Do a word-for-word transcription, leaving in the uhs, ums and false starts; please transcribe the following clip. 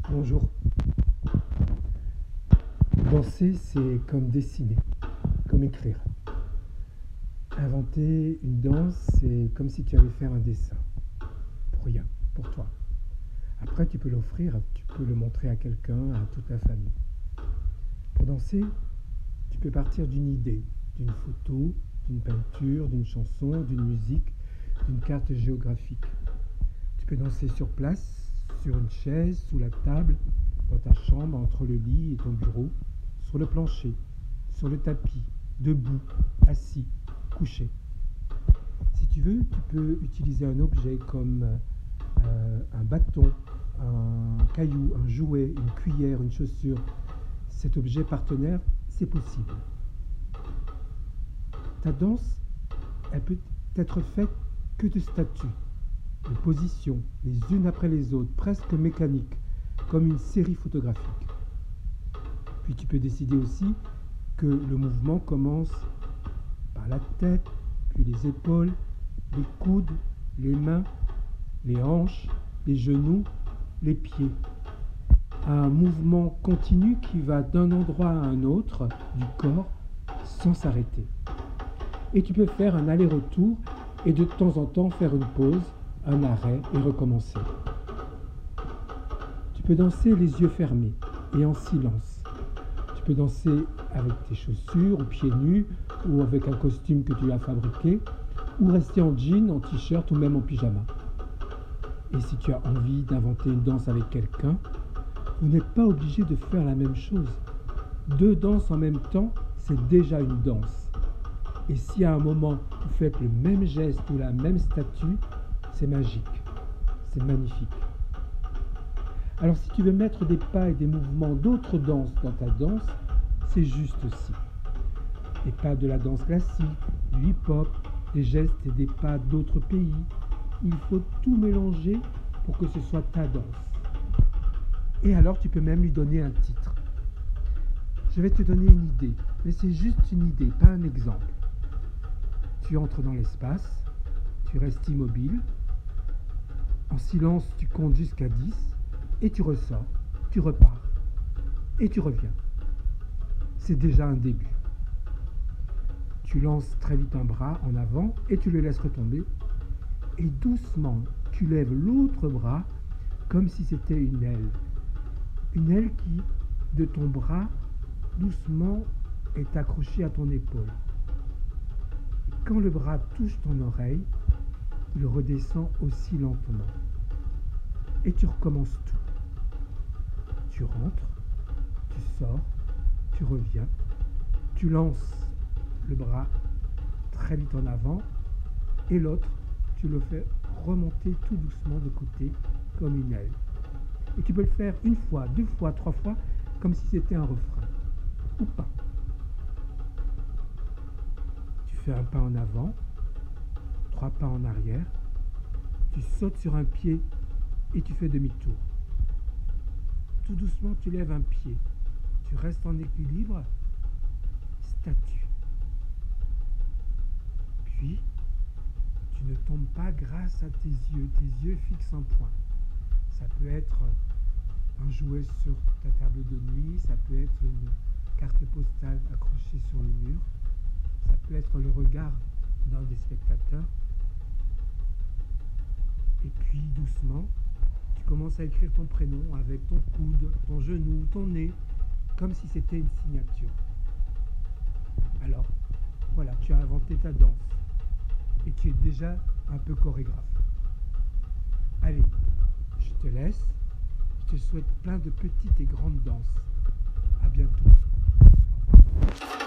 Bonjour. Danser, c'est comme dessiner, comme écrire. Inventer une danse, c'est comme si tu allais faire un dessin. Pour rien, pour toi. Après, tu peux l'offrir, tu peux le montrer à quelqu'un, à toute la famille. Pour danser, tu peux partir d'une idée, d'une photo, d'une peinture, d'une chanson, d'une musique, d'une carte géographique. Tu peux danser sur place, sur une chaise, sous la table, dans ta chambre, entre le lit et ton bureau, sur le plancher, sur le tapis, debout, assis, couché. Si tu veux, tu peux utiliser un objet comme euh, un bâton, un caillou, un jouet, une cuillère, une chaussure. Cet objet partenaire, c'est possible. Ta danse, elle peut être faite que de statues, de positions, les unes après les autres, presque mécaniques, comme une série photographique. Puis tu peux décider aussi que le mouvement commence par la tête, puis les épaules, les coudes, les mains, les hanches, les genoux, les pieds. Un mouvement continu qui va d'un endroit à un autre du corps sans s'arrêter. Et tu peux faire un aller-retour et de temps en temps faire une pause, un arrêt et recommencer. Tu peux danser les yeux fermés et en silence. Tu peux danser avec tes chaussures ou pieds nus ou avec un costume que tu as fabriqué ou rester en jean, en t-shirt ou même en pyjama. Et si tu as envie d'inventer une danse avec quelqu'un, vous n'êtes pas obligé de faire la même chose. Deux danses en même temps, c'est déjà une danse. Et si à un moment vous faites le même geste ou la même statue, c'est magique, c'est magnifique. Alors si tu veux mettre des pas et des mouvements d'autres danses dans ta danse, c'est juste aussi. Des pas de la danse classique, du hip-hop, des gestes et des pas d'autres pays. Il faut tout mélanger pour que ce soit ta danse. Et alors tu peux même lui donner un titre. Je vais te donner une idée, mais c'est juste une idée, pas un exemple. Tu entres dans l'espace, tu restes immobile. En silence, tu comptes jusqu'à dix et tu ressors, tu repars et tu reviens. C'est déjà un début. Tu lances très vite un bras en avant et tu le laisses retomber. Et doucement, tu lèves l'autre bras comme si c'était une aile. Une aile qui, de ton bras, doucement, est accrochée à ton épaule. Quand le bras touche ton oreille, il redescend aussi lentement. Et tu recommences tout. Tu rentres, tu sors, tu reviens, tu lances le bras très vite en avant et l'autre, tu le fais remonter tout doucement de côté comme une aile. Et tu peux le faire une fois, deux fois, trois fois, comme si c'était un refrain. Ou pas. Tu fais un pas en avant, trois pas en arrière, tu sautes sur un pied et tu fais demi-tour. Tout doucement, tu lèves un pied. Tu restes en équilibre, statue. Puis, tu ne tombes pas grâce à tes yeux. Tes yeux fixent un point. Ça peut être un jouet sur ta table de nuit, ça peut être une carte postale accrochée sur le mur, ça peut être le regard d'un des spectateurs. Et puis, doucement, tu commences à écrire ton prénom avec ton coude, ton genou, ton nez, comme si c'était une signature. Alors, voilà, tu as inventé ta danse et tu es déjà un peu chorégraphe. Allez, je te laisse. Je te souhaite plein de petites et grandes danses. À bientôt. Au revoir.